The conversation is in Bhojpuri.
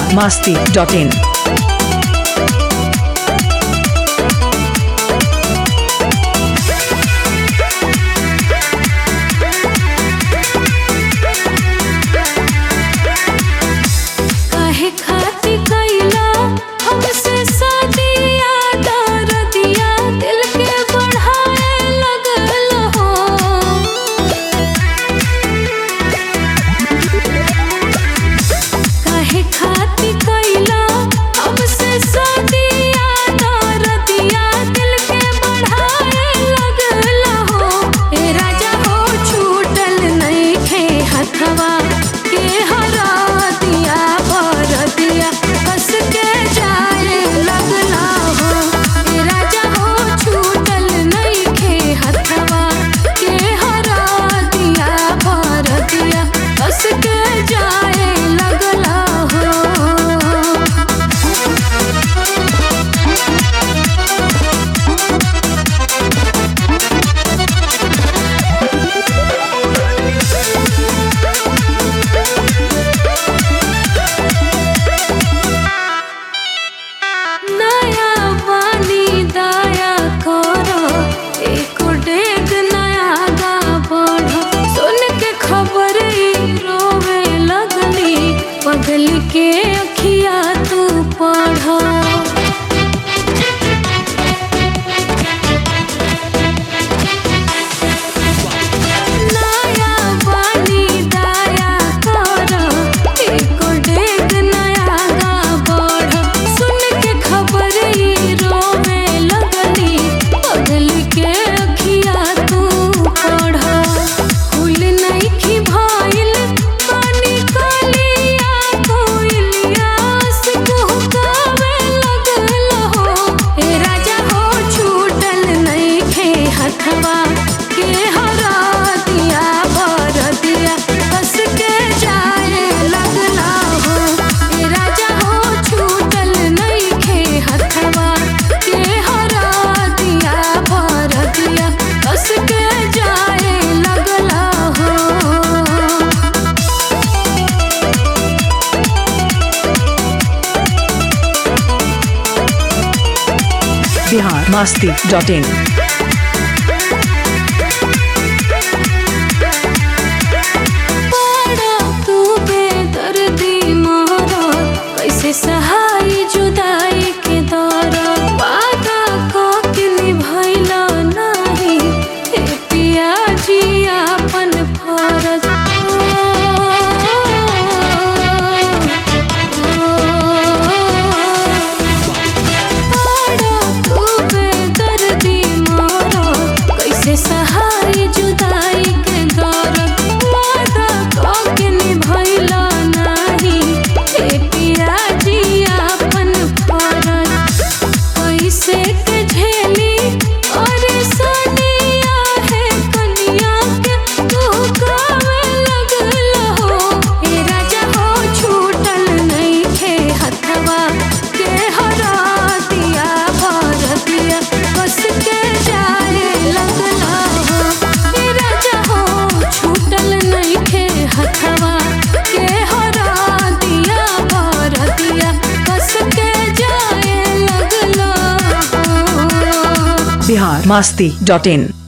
biharmasti.in पगल के अखिया तू पढ़ो नया बानी दाया करो एको डेग नया गा बढ़ो सुन के खबर ही रोवे लगनी पगल के अखिया तू पढ़ो फूल नहीं खी भाइल पानी कालिया कोइलियास कुहकावे लगल हो ए राजा हो छूटल नहीं खे हथवा के हरा दिया भर दिया बस के जाए लगला हो ए राजा हो छूटल नहीं खे हथवा के हरा दिया भर दिया बस के जाए लगला हो biharmasti.in बड़ा तू बेदर्दी मोरा कैसे सहाय जुदाई के दौरा वादा को के निभैला नहीं हे पिया जी अपन फरज बड़ा तू बेदर्दी मोरा कैसे सहाय जुदाई के दौरा वादा को के निभैला नहीं हे पिया जी अपन फरज कैसे के झेली और सनिया है कनिया के तू गावे लगल हो हे राजा हो छूटल नहीं खे हथवा के हरा दिया भर दिया बस के जाए लगला हो हे राजा हो छूटल नहीं खे हथवा के हरा दिया भर दिया बस के जाए लगला हो biharmasti.in